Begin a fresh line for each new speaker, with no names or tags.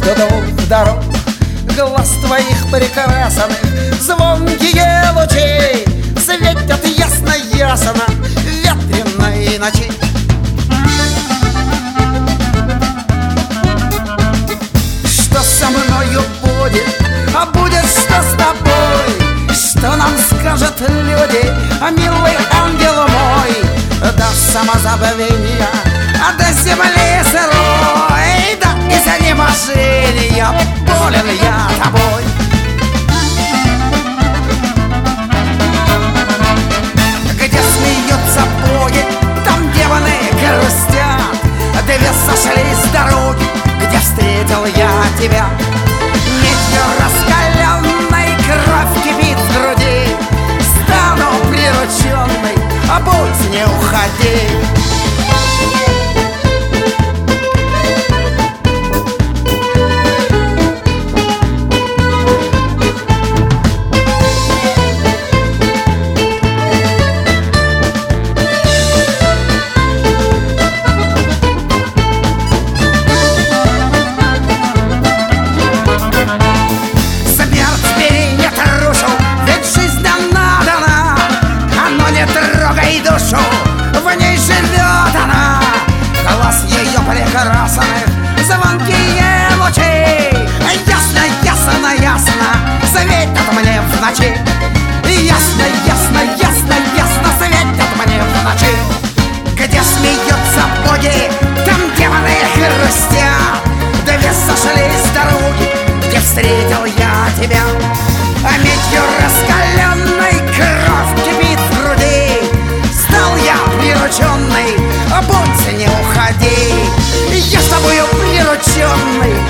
между двух дорог. Глаз твоих прекрасных звонкие лучи светят ясно-ясно в ветреной ночи. Что со мною будет, а будет что с тобой? Что нам скажут люди, а милый ангел мой? До самозабвения, а до земли сырой, да из изнеможения болен я тобой. Где смеются боги, там демоны грустят. Две сошлись с дороги, где встретил я тебя. Медью раскаленной кровь кипит в груди. Стану прирученной, а будь не уходи. В ней живет она, глаз ее прекрасных звонкие лучи. Ясно, ясно, ясно светят мне в ночи. Ясно, ясно, ясно, ясно светят мне в ночи. Где смеются боги, там демоны грустят. Две сошлись с дороги, где встретил я тебя. А медью раскаленной кровь кипит в груди. Стал я прирученный, а будь не уходи. Я с тобою прирученный,